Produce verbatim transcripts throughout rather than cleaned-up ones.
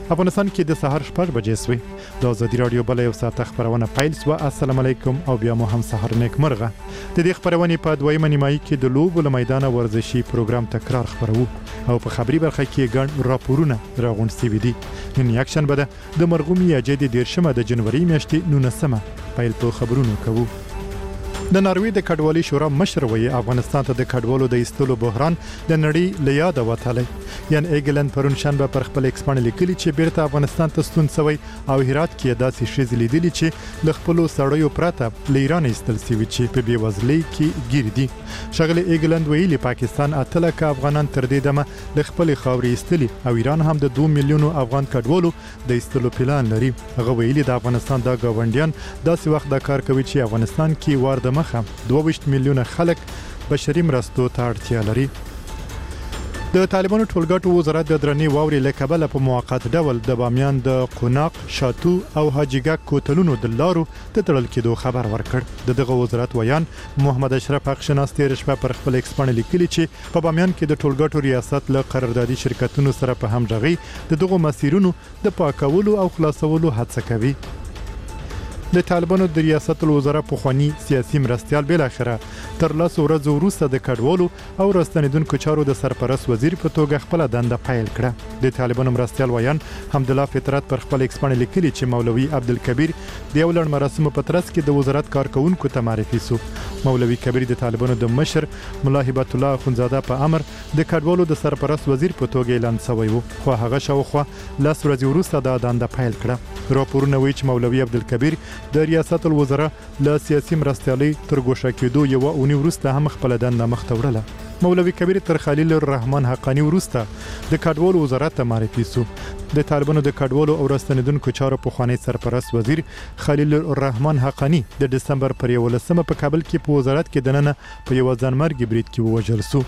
افغانستان کې د سهار شپږ بجې سوې د ازادي راډیو بل یو ساعت خبرونه پیل سوه. السلام علیکم او بیا مو هم سهار نیک مرغه. د دې خبرونې په دویمه نیمایي کې د لوبو له میدانه ورزشي پروګرام تکرار خبرو او په خبري برخه کې ګڼ راپورونه راغونډ سوي دي. نن یکشنبه ده د مرغومي اجدي دیرشمه د جنوري میاشتې نولسمه پیل په خبرونو کوو. د ناروې د کډوالۍ شورا مشر وایي افغانستان ته د کډوالو د ایستلو بحران د نړۍ له یاده وتلی. یان ایګلند پرون شنبه پر خپل ایکس باندې لیکلي چې بیرته افغانستان ته ستون شوی او هرات کې داسې ښځې لیدلي چې له خپلو سړیو پرته له ایران ایستل سوي چې په بېوزلۍ کې ګیر دي. ښاغلي ایګلند ویلي پاکستان اته لکه افغانان تر دې دمه له خپلې خاورې ایستلي او ایران هم د دوه میلیونو افغان کډوالو د ایستلو پلان لري. هغه ویلي د افغانستان د ګاونډیان داسې وخت دا کار کوي چې افغانستان کې وار د مخه دوه ویشت میلیونه خلک بشري مرستو ته اړتیا لري. د طالبانو ټولګټو وزارت د درنې واوري له کبله په موقت ډول د بامیان د قوناق، شاتو او حاجیګک کوتلونو د لارو د تړل کېدو خبر ورکړ. د دغه وزارت ویان محمد اشرف حقشناس تیر شپه پر خپل ایکس باندې لیکلي چې په بامیان کې د ټولګټو ریاست له قراردادي شرکتونو سره په همغږي د دغو مسیرونو د پاکولو او خلاصولو هڅه کوي. د طالبانو د ریاست الوزرا پخوانی سیاسي مرستیال بل اخره تر لاسو ورځو وروسته د کډوالو او راستنیدونکو چارو د سرپرست وزیر په توګه خپل دنده پیل کړه. د طالبانو مرستیال ویان حمدالله فطرت پر خپل ایکس باندې لیکلي چې مولوي عبدالکبیر د یو لړ مراسمو په ترڅ کې د وزارت کارکونکو ته معرفي سو. مولوي کبیر د طالبانو د مشر ملا هبت الله اخونزاده په امر د کډوالو د سرپرست وزیر په توګه اعلان شوی و، خو هغه شاوخوا لاس ورځې وروسته د دنده پیل کړه. راپورونه وایي چې مولوي عبدالکبیر د ریاست الوزرا له سیاسي مرستیالۍ تر ګوښه کېدو یوه اونۍ وروسته هم خپله دنده مخته وړله. مولوي کبیر تر خلیل الرحمن حقانی وروسته د کډوالو وزارت ته معرفي سو. د طالبانو د کډوالو او راستنیدونکو چارو پخوانی سرپرست وزیر خلیل الرحمن حقانی د دسمبر پر یولسمه په کابل کې په وزارت کې دننه په یو ځانمرګي برید کې ووژل سو.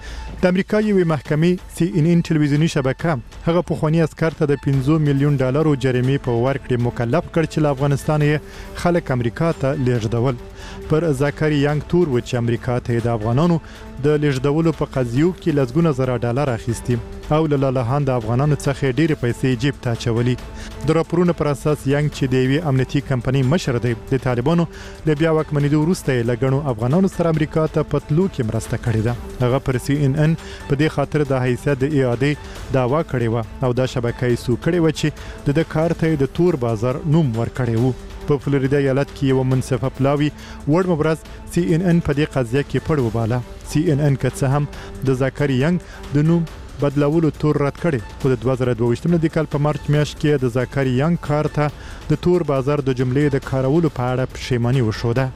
د امریکا یوې محکمې سی ان ان ټلویزیونی شبکه هغه پخوانی عسکر ته د پنځه میلیون ډالرو جریمې په ورکړې مکلف کړ چې له افغانستان یې خلک امریکا ته لیږدول. پر زاکری یانګ تور و چې امریکا ته د افغانانو د لیږدولو په قضیو کې لسګونه زره ډالر اخیستي او له لالهان د افغانانو څخه ډېرې پیسې جیب ته اچولي. د راپورونو پر اساس یانګ چې د یوې امنیتي کمپنۍ مشر دی د طالبانو له بیا واکمنېدو وروسته یې له ګڼو افغانانو سره امریکا ته په تلو کې مرسته کړې ده. هغه پر سی ان ان په دې خاطر د حیثیت د اعادې دعوا کړې وه او دا شبکه یې سو کړې وه چې د ده کار ته د تور بازار نوم ورکړی و. په فلوریدا ایالت کې یو منصفه پلاوي وړ مبرز سی ان ان په دې قضیه کې پړ وباله. سی ان ان که څه هم د زاکری یانګ د نوم بدلولو تور رد کړي، خو د دوه زره دوه ویشتم د کال په مارچ میاشت کې د زاکری یانګ کار ته د تور بازار د جملې د کارولو په اړه پښیماني وښوده.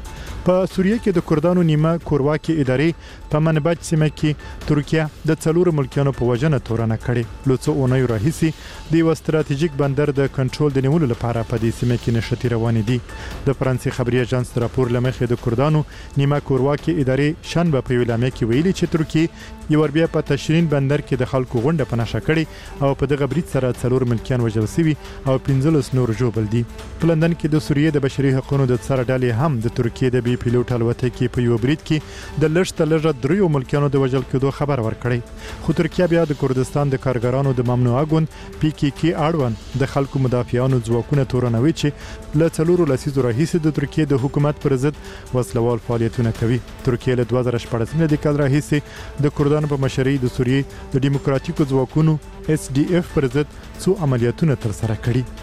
په سوریه کې د کردانو نیمه کورواکي ادارې په منبج سیمه کې ترکیه د څلورو ملکیانو په وژنه تورنه کړې. له څو اونیو راهیسې د یو ستراتیژیک بندر د کنټرول د نیولو لپاره په دې سیمه کې نښتې روانې دي. د فرانسې خبري اژانس راپور له مخې د کردانو نیمه کورواکي ادارې شنبه په یوه اعلامیه کې ویلي چې ترکیه یو بیا په تشرین بندر کې د خلکو غونډه په نښه کړې او په دغه برید سره څلور ملکیان وژل شوي او پنځلس نور ژوبل دي. په لندن کې د سوریې د بشري حقوقو د څار ډلې هم د ترکیې د بي پیلوټ الوتکې په یو برید کې د لږ تر لږه دریو ملکیانو د وژل کېدو خبر ورکړی. خو ترکیه بیا د کردستان د کارګرانو د ممنوعه ګوند پی کې کې اړوند د خلکو مدافعانو ځواکونه تورنوي چې له څلورو لسیزو راهیسې د ترکیې د حکومت پر ضد وسلوال فعالیتونه کوي. ترکیه له دوه زره شپاړسم د کال راهیسې د کردانو په مشرۍ د سوریې د دیموکراتیکو ځواکونو اس ډي اف پر ضد څو عملیاتونه ترسره کړي.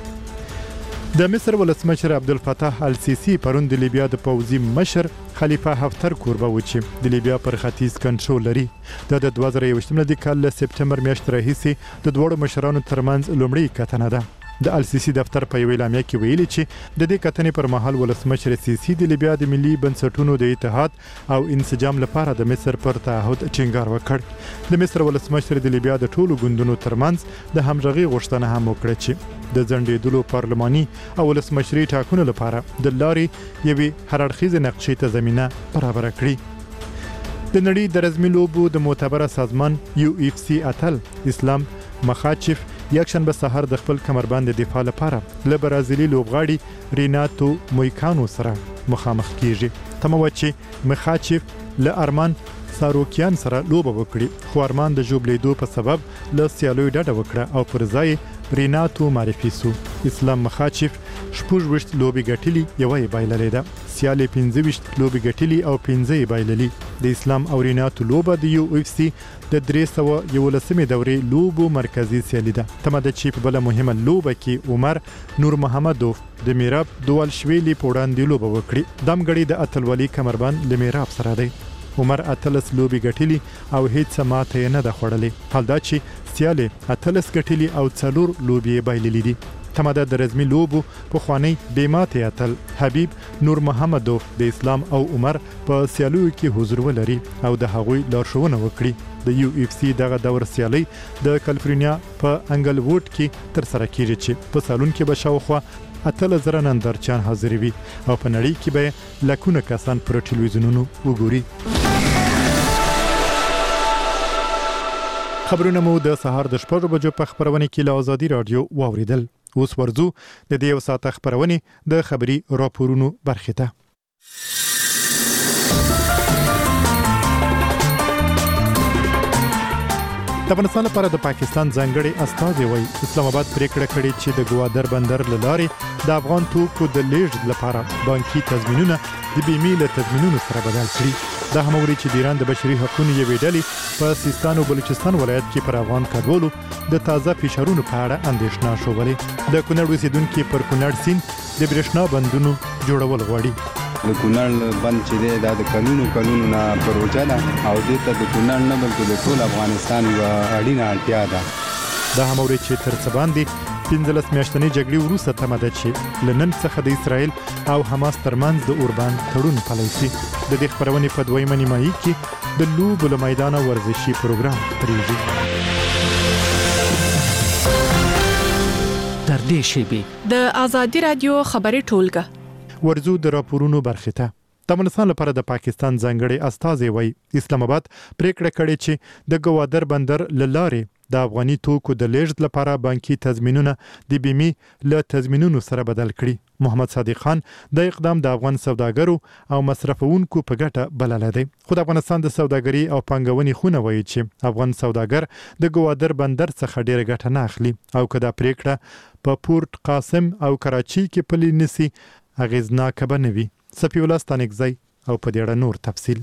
د مصر ولسمشر عبدالفتاح السیسی پرون د لیبیا د پوځي مشر خلیفه حفتر کوربه و چې د لیبیا پر ختیځ کنټرول لري. دا د دوه زره یوویشتم د کال له سپتمبر میاشتې راهیسې د دواړو مشرانو ترمنځ لومړۍ کتنه ده. د السیسی دفتر په یوه اعلامیه کې ویلي چې د دې کتنې پر مهال ولسمشر سیسی د لیبیا د ملي بنسټونو د اتحاد او انسجام لپاره د مصر پر تعهد ټینګار وکړ. د مصر ولسمشر د لیبیا د ټولو ګوندونو ترمنځ د همغږۍ غوښتنه هم وکړه چې د ځنډېدلو پارلماني او ولسمشري ټاکنو لپاره د لارې یوې هراړخیزې نقشې ته زمینه برابره کړي. د نړۍ د رزمي لوبو د معتبره سازمان یو اف سی اتل اسلام مخاچف یکشنبه سهار د خپل کمربند د دفاع لپاره له برازیلي لوبغاړي ریناتو مویکانو سره مخامخ کیږي. تمه وه چې مخاچف له ارمان ساروکیان سره لوبه وکړي، خو ارمان د ژوبلیدو په سبب له سیالیو ډډه وکړه او پر ځای ریناتو معرفي سو. اسلام مخاچف شپږ وشت لوبي ګټلي، یوه یې بایللې ده. سیالي پنځه وشت لوبي ګټلي او پنځه یې بایللي. د اسلام او ریناتو لوبه د یو اف سی د درې سوه یولسمې دورې لوبو مرکزی سیالي ده. تمه ده چې په بله مهمه لوبه کې عمر نور محمدوف د میراب دوالشویلي په وړاندې لوبه وکړي. دم غړي د اتلولي کمربند له میراب سره دی. عمر اتلس لوبي ګټلي او هیڅ ماته یې نه ده خوړلې. حال دا چې سیالي اتلس ګټلي او څلور لوبي یې بایللي دي. تمه ده د رزمي لوبو پخوانی بې ماتې اتل حبیب نور محمدوف د اسلام او عمر په سیالیو کې حضور ولري او د هغوی لارښوونه وکړي. د یو اف سی دغه دور سیالي د کالیفورنیا په انګلووډ کې تر سره کیږي چې په سالون کې به شاوخوا اتل زره نندارچیان حاضر وي او په نړۍ کې به لکونه کسان پر ټلویزیونونو وګوري. خبرونه مو د سهار د شپږ بجو په خبرونه کې له آزادي رادیو واوریدل. اوس ورځو د دې یو ساعت خبرونه د خبري راپورونو برخه ده. د افغانستان لپاره د پاکستان ځانګړي استازي وایي اسلام آباد پریکړه کړې چې د ګوادر بندر لارې د افغان توکو د لیږد لپاره بانکي تضمینونه د بیمې له تضمینونو سره بدل کړي. دا هم وری چې د ایران د بشري حقوقو یوې ډلې په سیستان او بلوچستان ولایت کې پر افغان کډوالو د تازه فشارونو په اړه اندېښنه شولې. د کونړ اوسیدونکو پر کونړ سیند د برېښنا بندونو جوړول غواړي. د کونړ بند چې دی دا د قانونو قانونو نه پروژه ده او دې ته د کونړ نه بلکې د ټول افغانستان یوه اړینه اړتیا ده. دا هم وری چې تر څه باندې پنځلس میاشتنۍ جګړې وروسته تمه ده چې له نن څخه د اسرائیل او حماس ترمنځ د اوربند تړون پلی شي. د دې خبرونې په دویمه نیمایي کې د لوبو له میدانه ورزشي پروګرام خپرېږي. تر دې شیبې د آزادي رادیو خبري ټولګه ورزو د راپورونو برخه ته. د افغانستان لپاره د پاکستان ځانګړي استازي وایي اسلام آباد پریکړه کړې چې د ګوادر بندر لارې د افغاني توکو د لیږد لپاره بانکي تضمینونه د بیمې له تضمینونو سره بدل کړي. محمد صادق خان د اقدام د افغان سوداګرو او مصرفونکو په ګټه بللی دی. خو د افغانستان د سوداګري او پانګونې خونه وایي چې افغان سوداګر د ګوادر بندر څخه ډیره ګټه نه اخلي او که دا پریکړه په پورت قاسم او کراچي کې پلي نسی اغیزناکه به نه وي. صفی الله ستانکزی او په دې اړه نور تفصیل.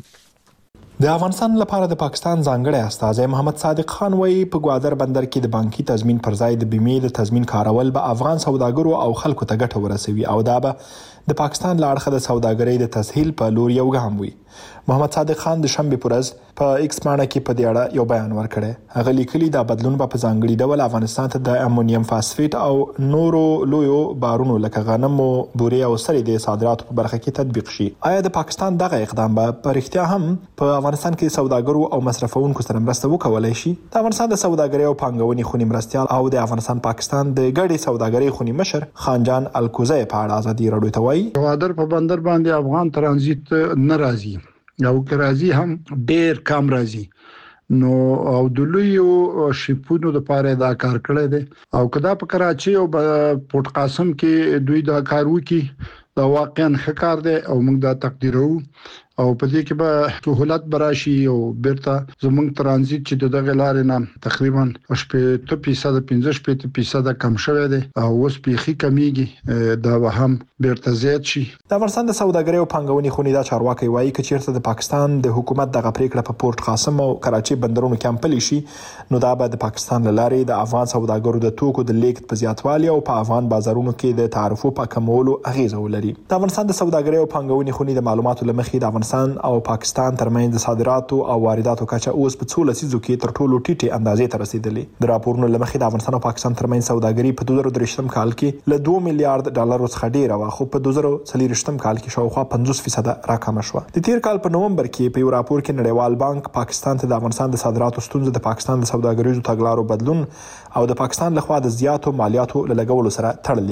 د افغانستان لپاره د پاکستان ځانګړی استازی محمد صادق خان وایي په ګوادر بندر کې د بانکي تضمین پر ځای د بیمې د تضمین کارول به افغان سوداګرو او خلکو ته ګټه ورسوي او دا به د پاکستان له اړخه د سوداګرۍ د تسهیل په لور یو ګام وي. محمد صادق خان د شنبې په ورځ په ایکس باندې کې په دې اړه یو بیان ورکړی. هغه لیکلي دا بدلون به په ځانګړي ډول افغانستان ته د امونیم فاسفیټ او نورو لویو بارونو لکه غنم او بورې او سرې د صادراتو په برخه کې تطبیق شي. آیا د پاکستان دغه اقدام به په رښتیا هم په افغانستان کې سوداګرو او مصرفونکو سره مرسته وکولای شي؟ د افغانستان د سوداګرۍ او پانګونې خونې مرستیال او د افغانستان پاکستان د ګډې سوداګرۍ خونې مشر خانجان الکوزی په اړه آزادي رادیو ته وایي ګوادر په بندر باندې افغان ترانزیت نه راځي او که راځي هم ډېر کم راځي نو او د لویو شیپونو د پاره دا کار کړی دی او کدا په کراچي او پورت قاسم کې دوی دا کار وکي دا واقعا ښه دی او موږ دا تقدیرو او په دې کې به سہولت براشي او بیرته زموږ ترانزیت چې دغه لارې نه تقریبا شپږ فیصد پنځه شپږ فیصد کم شوی دی او اوس پیخي کمیږي دا به هم بیرته زیات شي. د افغانستان د سوداګرۍ او پانګونې خونې دا چارواکي وایي چې چیرته د پاکستان د حکومت دغه پریکړه په پورت قاسم او کراچي بندرونو کې عملي شي نو دا به د پاکستان لارې د افغان سوداګرو د توکو د لیږد په زیاتوالي او په افغان بازارونو کې د تعرفو په کمولو اغیزه ولري. د افغانستان د سوداګرۍ او پانګونې خونې د معلوماتو لمخې د افغانستان او پاکستان ترمنځ د صادراتو او وارداتو کچه اوس په څو لسیزو کې تر ټولو ټیټه اندازې ته رسیدلې. د راپورونو لمخې د افغانستان او پاکستان ترمنځ سوداګري په دوه زره درې کال کې له دوه میلیارډ ډالر څخه ډیره وه خو په دوه زره څلور کال کې شاوخوا پنځوس فیصد راکم شوه. د تیر کال په نومبر کې په یو راپور کې نړیوال بانک پاکستان ته د افغانستان د صادراتو ستونزې د پاکستان د سوداګریزو تګلارو بدلون او د پاکستان لخوا د زیاتو مالیاتو لګولو سره تړلې و.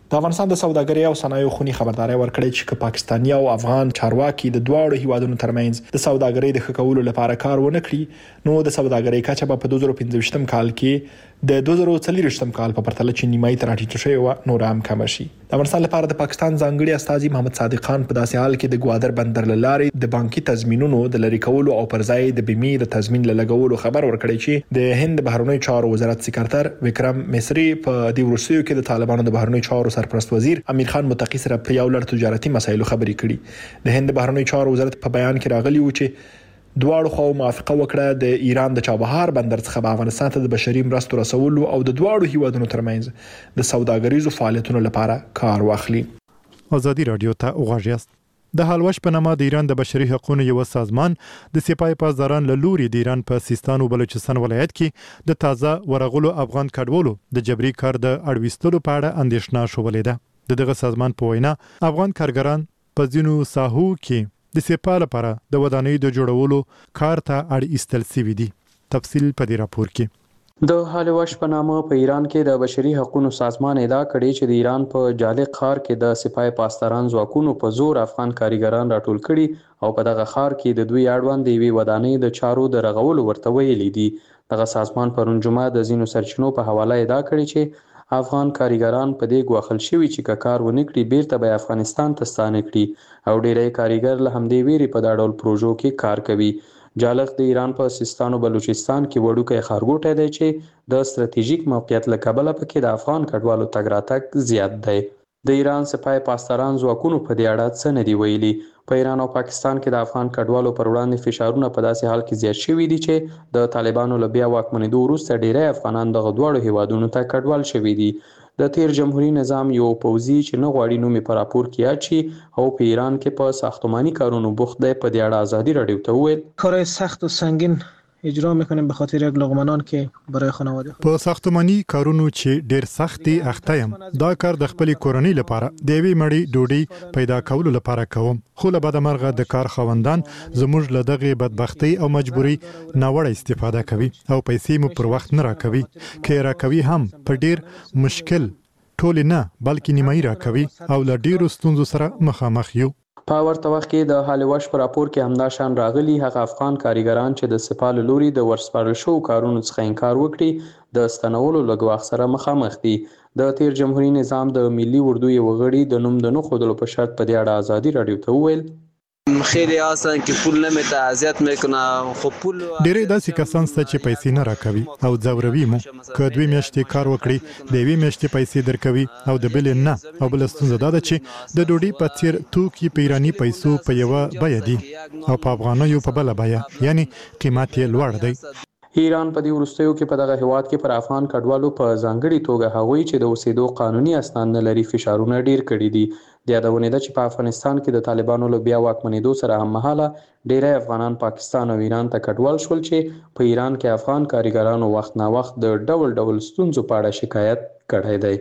د افغانستان د سوداګرۍ او صنایعو خونی خبرداري ورکړې چې پاکستاني او افغان چارواکي د دواړو هیوادونو ترمنځ د سوداګرۍ د ښه کولو لپاره کار ونه کړي نو د سوداګرۍ کچه په دوه زره پنځه ویشتم کال کې د دوه زره څلور ویشتم کال په پرتله چې نیمایي تر ټیټه شوی و نور هم کم شي. د افغانستان لپاره د پاکستان ځانګړي استازي محمد صادق خان په داسې حال کې د ګوادر بندر لارې د بانکي تضمینونو د لری کولو او پرځای د بیمې د تضمین لګولو خبر ورکړی چې د هند بهرنیو چارو وزارت سکرټر وکرم مصری په دې ورسیو کې د طالبانو د بهرنیو چارو سرپرست وزیر امیر خان متقی سره په یو لړ تجارتي مسایلو خبرې کړي. د هند بهرنیو چارو وزارت په بیان کې راغلی و چې دواړو خو موافقه وکړه د ایران د چابهار بندر څخه په افغانستان ته د بشري مرستو رسولو او د دواړو هیوادونو ترمنځ د سوداګریزو فعالیتونو لپاره کار واخلي. ازادي رادیو ته وغږیاست. د حلوش په نامه د ایران د بشري حقوقو یو سازمان د سپای پاسداران له لوري د ایران په سیستان او بلوچستان ولایت کې د تازه ورغلو افغان کډوالو د جبري کار د اړوستلو په اړه اندېښنه شولې ده. د دغه سازمان په وینا افغان کارګران په ځینو ساحو کې د سپای لپاره د ودانۍ د جوړولو کار ته اړ ایستل سوي دي. تفصیل په دې راپور کې. د حلوش په نامه په ایران کې د بشري حقوقو سازمان ادعا کړې چې د ایران په جالق ښار کې د سپای پاسداران ځواکونو په زور افغان کارګران راټول کړي او په دغه ښار کې د دوی اړوند دی ودانۍ د چارو د رغولو ورته ویلي دي. دغه سازمان پرون جمعه د زینو سرچینو په حواله ادعا کړې چې افغان کارګران په دې غوښل شوی چې کار ونه کړي بیرته به افغانستان ته ستانه کړي او ډیری کارګر له همدې ویري په دا ډول پروژو کې کار کوي. جالق د ایران په سیستان او بلوچستان کې وړوکی ښارګوټی دی چې د ستراتیژیک موقعیت له کبله پکې د افغان کډوالو تګ راتګ زیات دی. د ایران سپای پاسداران ځواکونو په دې اړه څه نه دی ویلي. په ایران او پاکستان کې د افغان کډوالو پر وړاندې فشارونه په داسې حال کې زیات شوي دي چې د طالبانو له بیا واکمنېدو وروسته ډیری افغانان دغه دواړو هیوادونو ته کډوال شوي دي. د تیر جمهوریت نظام یو پوځي چې نه غواړي نوم په راپور کې اچي او په ایران کې په ساختماني کارونو بوخت دی په دې اړه ازادي رادیو ته وویل کارهای سخت و سنگین اجرا میکنیم به خاطر یک لقمنان که برای خانواده په ساختماني کارونو چې ډیر سختي اخته یم دا کار د خپل کورنۍ لپاره د وی مړی ډوډۍ پیدا کولو لپاره کوم خو له بده مرغه د کار خوندان زموږ له دغه بدبختی او مجبوري ناوړه استفاده کوي او پیسې مو پر وخت نه راکوي کې راکوي هم په ډیر مشکل ټول نه بلکې نیمایي راکوي او له ډیرو ستونزو سره مخامخ یو. په ورته وخت کې د حلوش پر راپور کې همدا شان راغلي هغه افغان کارګران چې د سپال لوري د ورسپارل شو کارونو څخه انکار وکړي د ستنولو لګواخ سره مخامخ دي. د تیر جمهوریت نظام د ملي اردو یو غړي د نوم د نه خودلو په شرط په دې اړه ازادي رادیو ته وویل خیلی هستن که پول نمیده اذیت میکنه خب پول ډېری داسې کسان شته چې پیسې نه راکوي او ځوروي مو که دوی میاشتې کار وکړي د یوې میاشتې پیسې درکوي او د بلې نه او بل ستونزه دا ده چې د ډوډۍ په څیر توکي په ایراني پیسو په یوه بیه دي او په افغانیو په بله بیه یعنی قیمت یې لوړ دی. ایران په دې وروستیو کې په دغه هیواد کې پر افغان کډوالو په ځانګړي توګه هغوی چې د اوسېدو قانوني اسناد نه لري فشارونه ډیر کړي دي. د یادونې ده چې په افغانستان کې د طالبانو له بیا واکمنېدو سره هم مهاله ډیری افغانان پاکستان او ایران ته کډوال شول چې په ایران کې افغان کارګرانو وخت نا وخت د ډول ډول ستونزو په اړه شکایت کړی دی.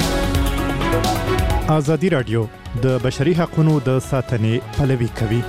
ازادي رادیو د بشري حقوقو د ساتنې پلوي کوي.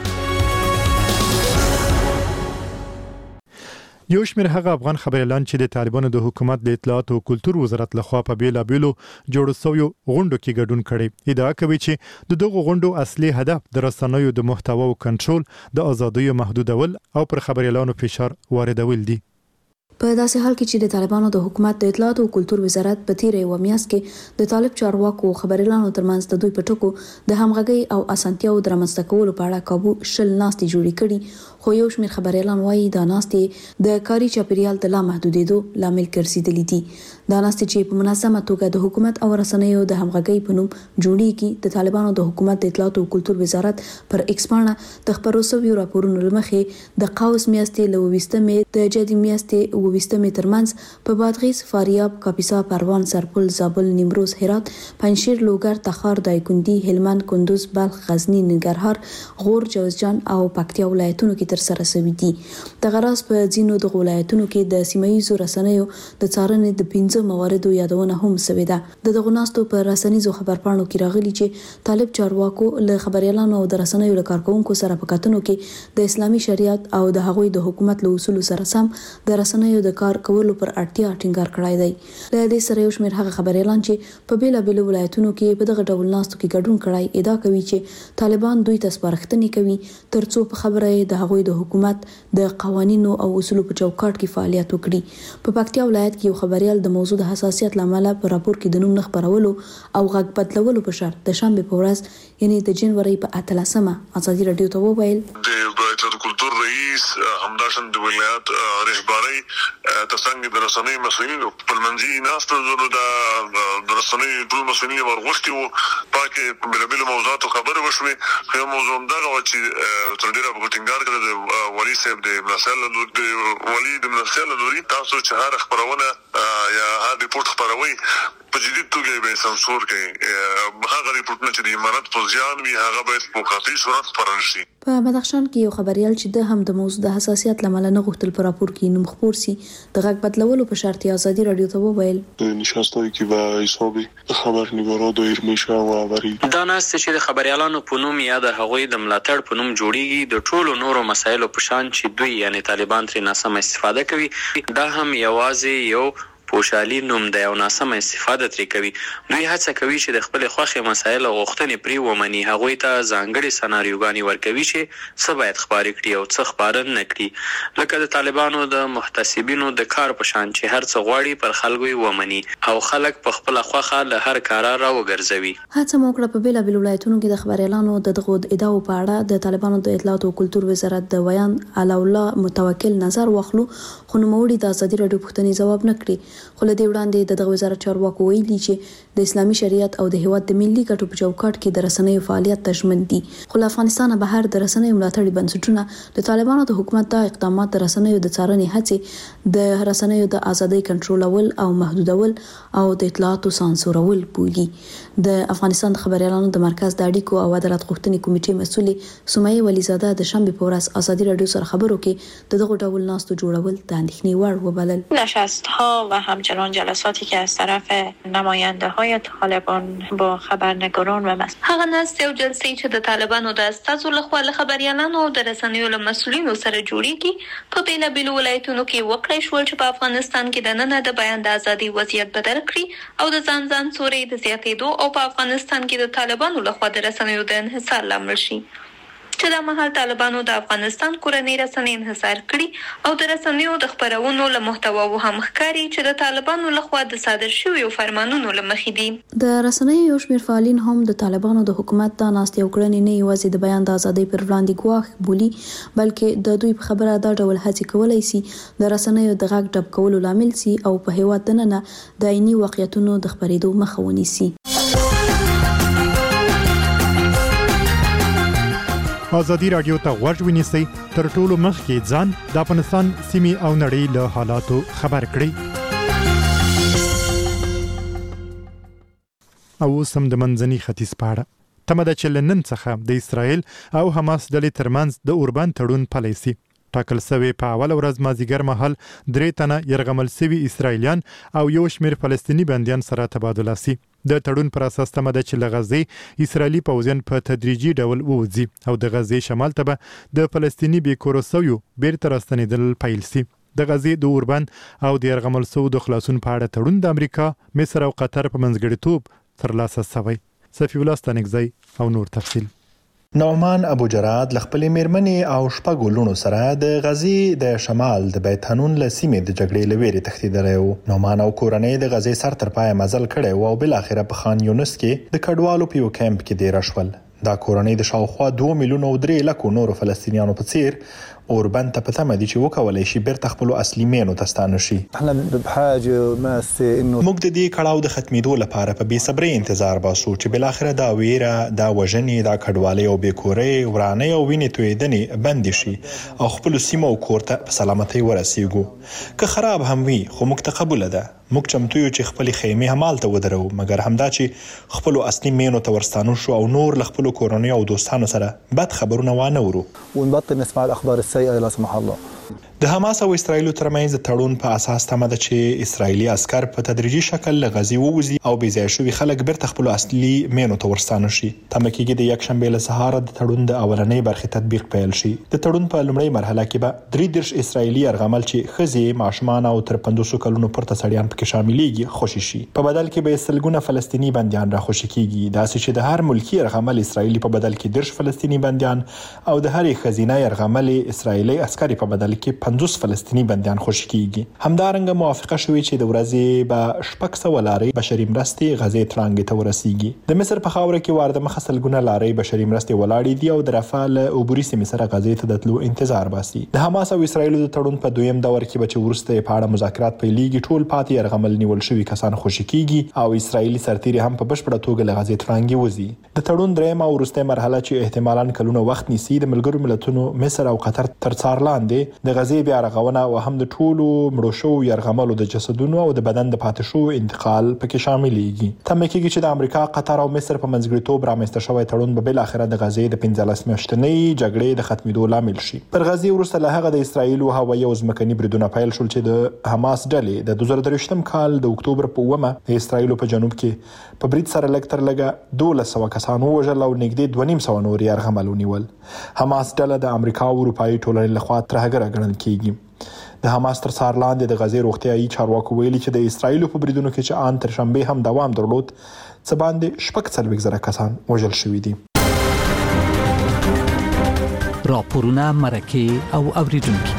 یو شمېر هغه افغان خبريالان چې د طالبانو د حکومت د اطلاعات او کلتور وزارت لخوا په بیلا بیلو جوړ شویو غونډو کې ګډون کړي ادعا کوي چې د دغه غونډو اصلي هدف د رسنیو د محتوا او کنټرول د ازادۍ محدودول او پر خبريالانو فشار واردول دي. په داسې حال کې چې د طالبانو د حکومت د اطلاعات او کلتور وزارت په تیره یو میاشت کې د طالب چارواکو خبريالانو ترمنځ د دوی په ټکو د همغږي او اسانتیاو د رامنځته کولو په اړه کابو شل ناستې جوړې کړي خو یو شمېر خبريالان وایي دا ناستې د کاري چاپیریال د لا محدودېدو لامل ګرځېدلې دي. دا ناستې چې په منظمه توګه د حکومت او رسنیو د همغږي په نوم جوړیږي د طالبانو د حکومت د اطلاعات او کلتور وزارت پر ایکس باندې د خبرو شویو راپورونو لمخې د قوس میاشتې له وستمې د جدي میاشتې وستمې ترمنځ په بادغیس، فاریاب، کاپیسا، پروان، سرپل، زابل، نیمروز، هرات، پنجشیر، لوګر، تخار، دایکنډي، هلمند، کندوز، بلخ، غزنی، ننګرهار، غور، جوزجان او پکتیا ولایتونو کې تر سره شوي دي. د غراس په ځینو د ولایتونو کې د سیمایي رسنیو د څارنې د پنځه مواردو یادونه هم شوې ده. د دغه ناستو په رسنیزو خبرپاڼو کې راغلي چې طالب چارواکو له خبريالانو او د رسنیو له کارکونکو سره په کتنو کې د اسلامي شریعت او د هغوی د حکومت له اصولو سره سم د رسنیو د کار کولو پر اړتیا ټینګار کړی دی. له دې سره یو شمېر هغه خبريالان چې په بیلابېلو ولایتونو کې په دغه ډول ناستو کې ګډون کړی ادعا کوي چې طالبان دوی ته سپارښتنې کوي ترڅو په خبره د هغوی د حکومت د قوانینو او اصولو په چوکاټ کې فعالیت وکړي. په پکتیا ولایت کې یو خبريال د موضوع د حساسیت لامل په راپور کې د نوم نه خبرولو او غږ بدلولو په شرط د شنبه په ورځ یعنی د جنوري په اتلسمه ازادي رادیو ته وویل د کلتور رئیس همداشان د ولایت رهبری ترڅنګ د رسنۍ مسؤلین په منځي ناست زرو د رسنۍ ټول مسؤلین ورغوښتي وو پاکه بلبل موضوعات خبره وشوي خو موضوع دغه چې تر ډیره په ټینګار کړ د ولی صاحب د مسله د ولی د مسله لوري تاسو چې هر خبرونه یا هغه ریپورت خبروي په جدي توګه به سانسور کوي هغه ریپورتونه چې د امارات په ځان وي هغه باید په قاطعي صورت خبرل شي. په بدخشان کې یو خبريال چې د هم د موضوع د حساسیت لامل نه غوښتل پر راپور کې نوم خبر سي د غږ بدلولو په شرط ازادي رادیو ته وویل نشاستای کې به حسابي خبرنګارو د ارمیشا او اوری دا ناست چې د خبريالانو په نوم یا د هغوی د ملاتړ په نوم جوړیږي د ټولو نورو مسایلو په شان چې دوی یعنی طالبان ترې ناسم استفاده کوي دا هم یوازې یو پوشالي نوم دی او ناسم استفاده ترې کوي. دوی هڅه کوي چې د خپل خوښې مسایل او غوښتنې پرې ومني هغوی ته ځانګړي سناریوګانې ورکوي چې څه باید خبرې کړي او څه خبره نه کړي لکه د طالبانو د محتسبینو د کار په شان چې هر څه غواړي پر خلکو یې ومني او خلک په خپل خوښه له هر کاره راوګرځوي. هڅه موکړه په بیلابېلو ولایتونو کې د خبريالانو د دغو ادعاو په اړه د طالبانو د اطلاعات او کلتور وزارت د بیان علاوه الله متوکل نظر واخلو خو نوموړي د ازادي رادیو پوښتنې ځواب نه کړی. خو له دې وړاندې د دغه وزارت چارواکو ویلي چې د اسلامي شریعت او د هیواد د ملي ګټو په چوکاټ کې د رسنیو فعالیت تضمین دي. خو له افغانستان بهر د رسنیو ملاتړي بنسټونه د طالبانو د حکومت د اقدامات د رسنیو د څارنې هڅې د رسنیو د ازادۍ کنټرولول او محدودول او د اطلاعاتو سانسورول بولي. د افغانستان د خبريالانو د مرکز د اړیکو او عدالت غوښتنې کمیټې مسولې سمیه ولیزاده د شنبه په ورځ ازادي رادیو سره خبرو کې د دغه ډول ناستو جوړول د اندېښنې وړ وبلل. نشست‌ها و همچنان جلساتی که از طرف نماینده های طالبان با خبرنگاران و مس هغه ناست یو جلسه چې د طالبانو د استازو لخوا له خبريالانو او د رسنیو له مسؤلینو سره جوړیږي په بیلابېلو ولایتونو کې وکړای شول چې په افغانستان کې د نن د بیان د ازادي وضعیت بدل کړي او د ځان ځان سوري د زیاتېدو او په افغانستان کې د طالبانو لخوا د رسنیو د انحصار لامل شي چې د مهال طالبانو د افغانستان کورنۍ رسنۍ انحصار کړي او د رسنیو د خبرونو له محتوا و هم ښکاري چې د طالبانو لخوا د صادر شویو فرمانونو له مخې دي. د رسنیو یو شمېر فعالین هم د طالبانو د حکومت د ناستې او کړنې نه یوازې د بیان د ازادۍ پر وړاندې ګواښ بولي بلکې د دوی په خبره دا ډول هڅې کولی سي د رسنیو د غږ ډب کولو لامل سي او په هیواد دننه د عیني واقعیتونو د خبرېدو مخه ونیسي. ازادي رادیو ته غوږ ونیسئ تر ټولو مخکې ځان د افغانستان سیمې او نړۍ له حالاتو خبر کړئ. او سم د منځني ختیځ په اړه تمه ده چې له نن څخه د اسرائیل او حماس ډلې ترمنځ د اوربند تړون پلی سي. ټاکل شوی په اول ورځ مازیګر مهال درې تنه یرغمل شوي اسرائیلیان او یو شمېر فلسطیني بندیان سره تبادله سي. د تړون پر اساس تمه ده چې له غزې اسرائیلي پوځیان په تدریجي ډول ووځي او د غزې شمال ته به د فلسطیني بېکوره شویو بیرته راستنېدل پیل سي. د غزې د اوربند او د یرغمل شوو د خلاصون په اړه تړون د امریکا، مصر او قطر په منځګړیتوب ترلاسه شوی. صفي الله ستانکزی او نور تفصیل. نعمان ابو جراد لخپلې میرمنې او شپږو لونو سره د غزې د شمال د بیت حنون له سیمې د جګړې له ویرې تښتېدلی و. نعمان او کورنۍ د غزې سر تر پایه مزل کړی و او بالاخره په خان یونس کې د کډوالو په یو کیمپ کې دېره شول. دا کورنۍ د شاوخوا دوه میلیونه او درې لکو نورو فلسطینیانو په څیر اوربند ته په تمه دي چې وکولای شي بیرته خپلو اصلي مینو ته ستانه شي. موږ د دې کړاو د ختمېدو لپاره په بې صبرۍ انتظار باسو چې بالاخره دا ویره، دا وژنې، دا کډوالۍ او بېکورۍ، ورانۍ او وینې تویېدنې بندې شي او خپلو سیمو او کور ته په سلامتۍ ورسیږو. که خراب هم وي خو موږ ته قبوله ده. موږ چمتو یو چې خپلې خیمې همالته ودرو، مګر همدا چې خپلو اصلي مینو ته ورستانه شو او نور له خپلو کورنیو او دوستانو سره بد خبرونه وانه ورو. ونبطل نسمع الاخبار السيئه شيء لا سمح الله. د حماس او اسرایل ترمنځ د تړون په اساس تمه ده چې اسرایلی عسكر په تدریجي شکل له غزي ووزي او بې ځای شوي خلک بیرته خپل اصلي مینو ته ورستانه شي. تمه کېږي د یک شنبې له سهار د تړون د اولنۍ برخې تطبیق پیل شي. د تړون په لومړۍ مرحله کې به درې دېرش اسرایلی ارغمل چې ښځې، ماشومان او تر پنځوس کلونو پورته سړیان پکې شاملېږي خوشي شي. په بدل کې به سلګونه فلسطیني بندیان راخوشي کېږي، داسې چې د هر ملکی ارغمل اسرایلی په بدل کې دېرش فلسطیني بندیان او د هرې ښځینه ارغمل اسرایلی عسکري په بدل کې پنځوس فلسطیني بندیان خوشي کیږي. همدارنګه موافقه شوې چې د ورځې به شپږ سوه لارې بشري مرستې غزې تړانګې ته ورسیږي. د مصر په خاوره کې وارده مخه سلګونه لارې بشري مرستې ولاړې دي او د رفح له عبوري سیمې سره غزې ته د تلو انتظار باسي. د حماس او اسرایلو د تړون په دویم دور کې به چې وروسته په اړه مذاکرات پیلېږي، ټول پاتې یرغمل نیول شوي کسان خوشي کیږي او اسرایلی سرتیري هم په بشپړه توګه له غزې تړانګې وځي. د تړون درېیم او وروستۍ مرحله چې احتمالاً کلونه وخت نیسي، د ملګرو ملتونو مصر او قطر تر څار لاندې د غزې بیا رغونه او هم د ټولو مړو شوو یرغملو د جسدونو او د بدن د پاتې شوو انتقال پکې شاملېږي. تمه کېږي چې د امریکا، قطر او مصر په منځګړیتوب رامنځته شوی تړون به بالاخره د غزې د پنځلس میاشتنۍ جګړې د ختمېدو لامل شي. پر غزې وروسته له هغه د اسرایلو هوایي او ځمکني بریدونه پیل شول چې د حماس ډلې د دوه زره درویشتم کال د اکتوبر په اوومه د اسرایلو په جنوب کې په برید سره لږ تر لږه دولس سوه کسان ووژل او نږدې دوه نیم سوه نور یرغمل ونیول. حماس ډله د امریکا او اروپایي ټولنې لخوا ترهګره ګڼل کېږي. د حماس تر څار لاندې د غزې روغتیايي چارواکو ویلي چې د اسرایلو په بریدونو کې چې ان تر شنبې هم دوام درلود، څه باندې شپږ څلوېښت زره کسان وژل شوي دي. راپورونه، مرکې او اوریدونکي.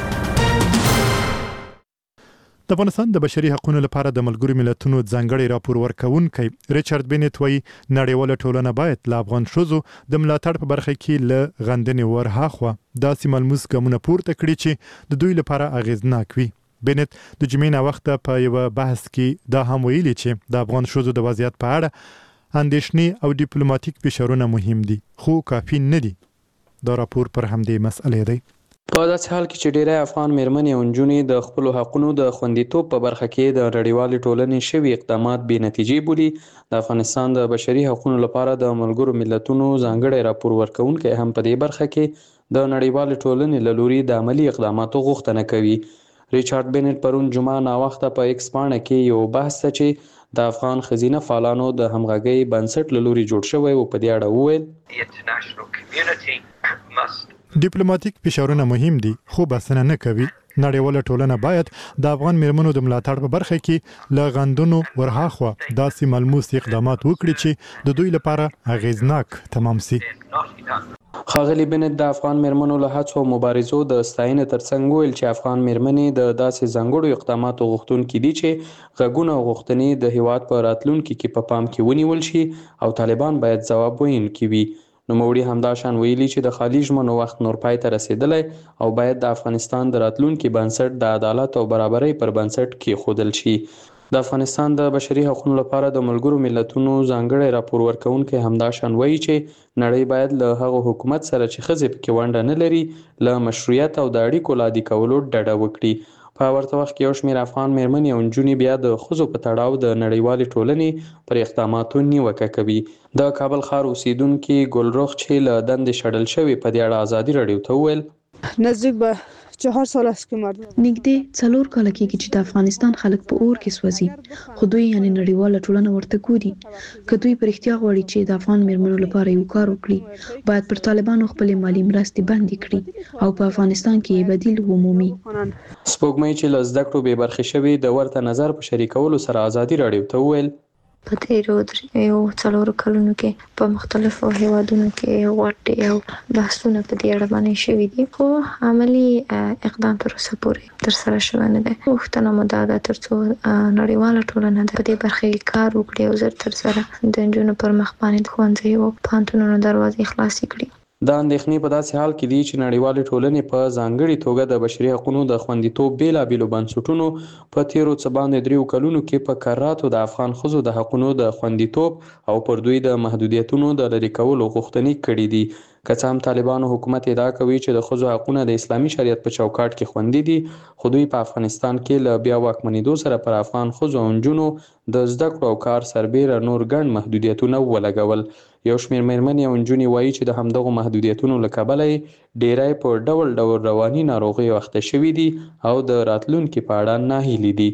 د افغانستان د بشري حقوقو لپاره د ملګرو ملتونو ځانګړي راپور ورکونکي ریچارډ بینټ وایي نړیواله ټولنه باید له افغان ښځو د ملاتړ په برخه کې له غندنې ورهاخوا داسې ملموس ګامونه پورته کړي چې د دوی لپاره اغیزناک وي. بینټ د جمعې ناوخته په یو بحث کې دا هم ویلي چې د افغان ښځو د وضعیت په اړه اندېښنې او ډیپلوماټیک فشارونه مهم دي، خو کافي نه دي. دا راپور پر همدې مسئلې دی. په داسې حال کې چې ډیری افغان میرمنې او نجونې د خپلو حقونو د خوندیتوب په برخه کې د نړیوالې ټولنې شوي اقدامات بې نتیجې بولي، د افغانستان د بشري حقوقو لپاره د ملګرو ملتونو ځانګړی راپور ورکونکی هم په دې برخه کې د نړیوالې ټولنې له لوري د عملي اقداماتو غوښتنه کوي. ریچارډ بینټ پرون جمعه ناوخته په ایکس پاڼه کې یو بحث ته چې د افغان ښځینه فعالانو د همغږۍ بنسټ له لوري جوړ شوی و په دې اړه وویل ډیپلوماټیک فشارونه مهم دي، خو بسنه نه کوي. نړیواله ټولنه باید د افغان میرمنو د ملاتړ په برخه کې له غندونو ورهاخوا داسې ملموس اقدامات وکړي چې د دوی لپاره اغیزناک تمام شي. ښاغلي بینټ د افغان میرمنو له هڅو او مبارزو د ستاینې ترڅنګ ویل چې افغان میرمنې د داسې ځانګړو اقداماتو غوښتونکي دي چې غږونه او غوښتنې د هیواد په راتلونکي کې په پام کې ونیول شي او طالبان باید ځواب ویونکي وي. نوموړي همداشان ویلي چې د خالي ژمنو وخت نور پای ته رسیدلی او باید د افغانستان د راتلونکي بنسټ د عدالت او برابرۍ پر بنسټ کېښودل شي. د افغانستان د بشري حقوقو لپاره د ملګرو ملتونو ځانګړی راپور ورکونکی همداشان وایي چې نړۍ باید له هغه حکومت سره چې ښځې پکې ونډه نه لري له مشروعیت او د اړیکو له عادي کولو ډډه وکړي. په ورته وخت کې یو شمېر افغان میرمنې او نجونې بیا د ښځو په تړاو د نړیوالې ټولنې پر اقداماتو نیوکه کوي. د کابل ښار اوسیدونکي ګلرخ چې له دندې شړل شوي په دې اړه ازادي راډیو ته وویل نزدیک به چهار سال است که مردم نږدې څلور کاله کېږي چې د افغانستان خلک په اور کې سوځي، خو دوی یعنې نړیواله ټولنه ورته ګوري. که دوی په رښتیا غواړي چې د افغان میرمنو لپاره یو کار وکړي، باید پر طالبانو خپلې مالي مرستې بندې کړي او په افغانستان کې یې بدیل ومومي. سپوږمۍ چې له زده کړو بې برخې شوې د ورته نظر په شریکولو سره ازادي راډیو ته وویل په تیرو دریو څلورو کلونو کې په مختلفو هیوادونو کې غونډې او بحثونه په دې اړه باندې شوي دي، خو عملي اقدام تر اوسه پورې ترسره شوی نه دی. غوښتنه مو دا ده تر څو نړیواله ټولنه په دې برخه کې کار وکړي او زر تر سره د نجونو پر مخ باندې د ښوونځیو او پوهنتونونو دروازې خلاصې کړي. دا اندېښنې په داسې حال کې دي چې نړیوالې ټولنې په ځانګړې توګه د بشري حقوقو د خوندیتوب بېلابېلو بنسټونو په تیرو څه باندې دریو کلونو کې په کراتو د افغان ښځو د حقوقو د خوندیتوب او پر دوی د محدودیتونو د لرې کولو غوښتنې کړې دي. که څه هم طالبانو حکومت ادعا کوي چې د ښځو حقونه د اسلامي شریعت په چوکاټ کې خوندي دي، خو دوی په افغانستان کې له بیا واکمنېدو سره پر افغان ښځو او نجونو د زده کړو او کار سربیره نور ګڼ محدودیتونه ولګول. یو شمېر مېرمنې او نجونې وایي چې د همدغو محدودیتونو له کبله یې ډېری په ډول ډول رواني ناروغیو اخته شوي دي او د راتلونکي په اړه ناهیلي دي.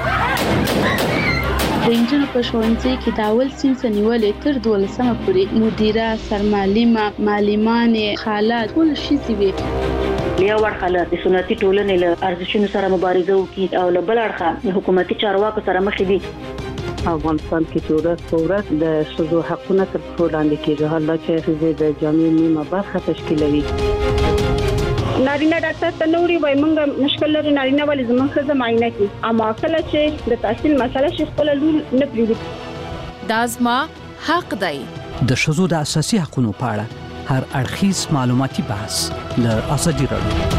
د نجونو په ښوونځي کې د اول صنف څخه نیولې تر دولسمه پورې مدیره، سرمعلمه، معلمانې، خاله ټول ښځې وې. یو اړخه له د سنتي ټولنې له ارزښتونو سره مبارزه وکړي او له بل اړخه د حکومتي چارواکو سره مخ دي. افغانستان کې چې ورځ په ورځ د ښځو حقونه تر پښو لاندې کېږي، حالا چې ښځې د جامعې نیمه برخه تشکیلوي. نارینه ډاکټر ته نه وړي، وایي موږ مشکل لرو، نارینه ولې زموږ ښځه معاینه کړي. اما کله چې د تحصیل مسله شي خپله لور نه پرېږدي. دا زما حق دی. د ښځو د اساسي حقونو په اړه هر اړخیز معلوماتي بحث له ازادي راډیو.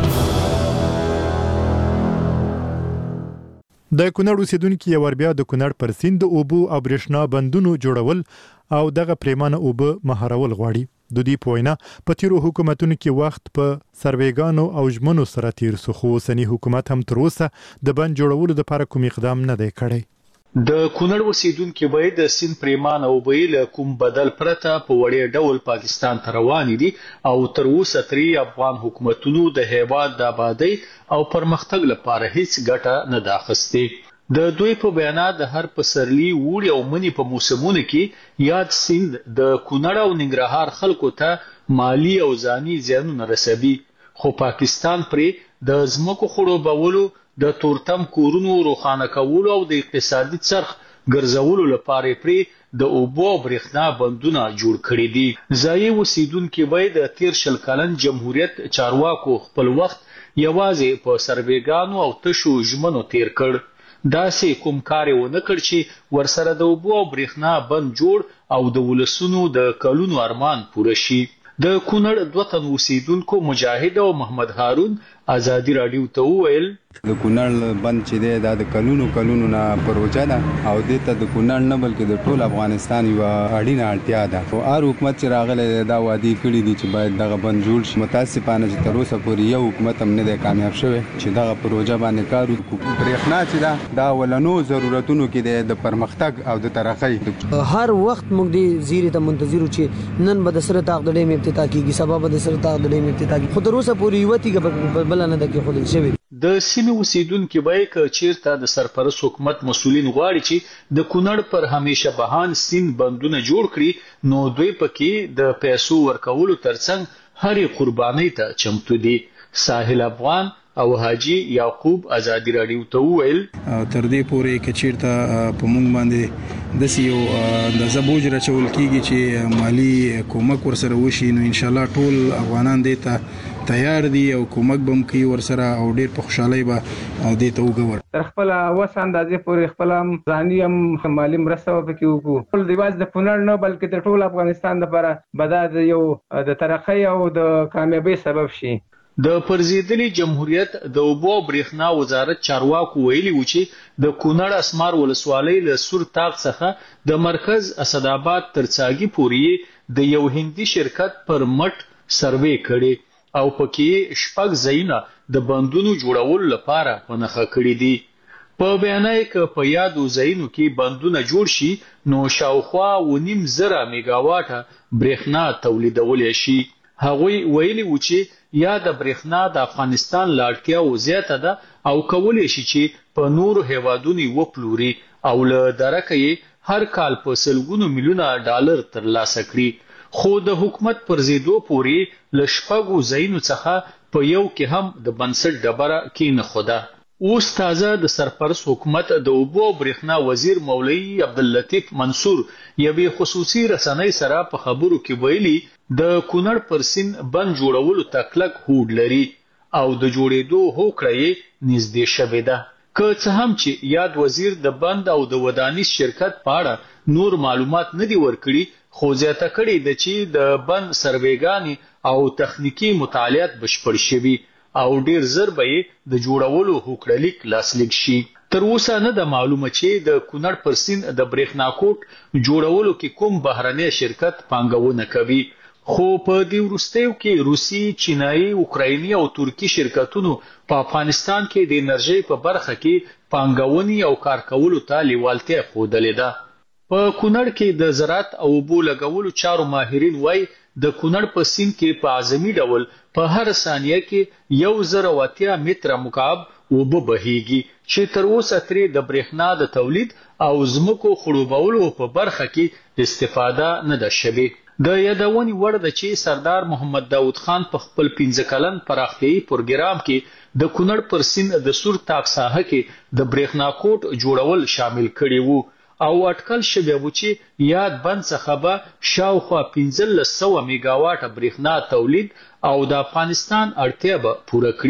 د کونړ اوسیدونکو یو بیا د کونړ پر سیند د اوبو او برېښنا بندونو جوړول او دغه پریمانه اوبه مهارول غواړي. د دې په وینا په تیرو حکومتونو کې وخت په سروېګانو او ژمنو سره تیر سو، خو اوسنی حکومت هم تر اوسه د بند جوړولو لپاره کوم اقدام نه دی کړی. د کونړ اوسیدونکو به د سین پریمانه او به له کوم بدل پرته په وړې ډول پاکستان ته روان دي او تر اوسه ترې افغان حکومتونو د هیواد د آبادی او پرمختګ لپاره هیڅ ګټه نه ده اخیستې. د دوی په بیانات د هر پسرلي، وړي او مني په موسمونو کې یاد سیند د کونړ او ننګرهار خلکو ته مالی او ځاني زیانونه رسوي، خو پاکستان پرې د ځمکو خړوبولو، د تورتم کورونو روښانه کولو او د اقتصادي څرخ ګرځولو لپاره پرې د اوبو او برېښنا بندونه جوړ کړي دي. ځایي اوسیدونکي به د تیر شل کلن جمهوریت چارواکو خپل وخت یوازې په سروېګانو او تشو ژمنو تیر کړ. داسې کوم کار یې ونه کړ چې ورسره د اوبو او برېښنا بند جوړ او د ولسونو د کلونو ارمان پوره شي. د کونړ دوه تن اوسیدونکو مجاهد او محمد هارون ازادي راډیو ته وویل د کونړ بند چې دی دا د کلونو کلونو نه پروژه ده او دې ته د کونړ نه بلکې د ټول افغانستان یوه اړینه اړتیا ده. خو هر حکومت چې راغلی دی دا وعدې کړي دي چې باید دغه بند جوړ شي. متاسفانه چې تر اوسه پورې یو حکومت هم نه دی کامیاب شوی چې دغه پروژه باندې کار وکړي. برېښنا چې ده دا اولنو ضرورتونو کې دی د پرمختګ او د ترقۍ. هر وخت موږ دې زیرې ته منتظر یو چې نن به د سره طاق د ډیم افتتاح کیږي، سبا به د سره طاق د ډیم افتتاح کیږي، خو تر اوسه پورې یوه تیږه بله نه ده کېښودل شوې. د سیمې اوسیدونکي به که چیرته د سرپرست حکومت مسؤلین غواړي چې د کونړ پر همیشه بهان سیند بندونه جوړ کړي، نو دوی پکې د پیسو ورکولو ترڅنګ هرې قربانۍ ته چمتو دي. ساحل افغان او حاجی یعقوب ازادي راډیو ته وویل تر دې پورې که چیرته په موږ باندې داسې یو اندازه بوج راچول کیږي چې مالی کومک ورسره وشي، نو انشاءالله ټول افغانان دې ته تیار دي او کومک به هم کوي ورسره او ډېر په خوشحالۍ به دې ته وګور. تر خپله وس اندازې پورې خپله هم ځاني هم مالي مرسته به پکې وکړو. ټول یوازې د کونړ نه بلکې د ټول افغانستان لپاره به دا د یو د ترقۍ او د کامیابۍ سبب شي. د پرزیدلي جمهوریت د اوبو او برېښنا وزارت چارواکو ویلي و چې د کونړ اسمار ولسوالۍ له سور طاق څخه د مرکز اسداباد تر څاګي پورې د یو هندي شرکت پر مټ سروې کړي او پکې شپږ ځایونه د بندونو جوړولو لپاره په نښه کړي دي. په بیان یې که په یادو ځایونو کې بندونه جوړ شي نو شاوخوا اوه نیم زره میګاواټه برېښنا تولیدولی شي. هغوی ویلي و چې یا د برېښنا د افغانستان له اړتیاو زیاته ده او کولی شي چې په نورو هیوادونو یې وپلوري او له درکه یې هر کال په سلګونو میلیونه ډالر ترلاسه کړي. خو د حکومت پر زیدو پورې له شپږو ځایونو څخه په یو کې هم د بنسټ ډبره کېنښوده. اوس تازه د سرپرست حکومت د اوبو او برېښنا وزیر مولوي عبداللطیف منصور یوې خصوصي رسنۍ سره په خبرو کې ویلي د کونړ پر سیند بند جوړولو ته کلک هوډ لري او د جوړېدو هوکړه یې نږدې شوې ده. که څه هم چې یاد وزیر د بند او د ودانیز شرکت په اړه نور معلومات نه دي ورکړي، خو زیاته کړې ده چې د بند سروېګانې او تخنیکي مطالعات بشپړ شوي او ډیر زر به یې د جوړولو هوکړه لیک لاسلیک شي. تر اوسه نه ده معلومه چې د کونړ پر سیند د برېښنا کوټ جوړولو کې کوم بهرنی شرکت پانګونه کوي، خو په دې وروستیو کې روسي، چینایي، اوکرایني او ترکی شرکتونو په افغانستان کې د انرژي په برخه کې پانګونې او کار کولو ته لیوالتیا ښودلې ده. په کونړ کې د زراعت او اوبو لګولو چارو ماهرین وایي د کونړ په سیند کې په اعظمي ډول په هر ثانیه کې یو زر او اتیا متره مکعب اوبه بهیږي چې تر اوسه ترې د برېښنا د تولید او ځمکو خړوبولو په برخه کې استفاده نه ده شوې. د یادونې وړ ده چې سردار محمد داود خان په خپل پنځه کلن پراختیایي پروګرام کې د کونړ پر سیند د سور تاک ساحه کې د برېښنا کوټ جوړول شامل کړي وو او اټکل شوی و چې یاد بند څخه به شاوخوا پنځلس سوه میګاواټه برېښنا تولید او د افغانستان اړتیا به پوره کړي.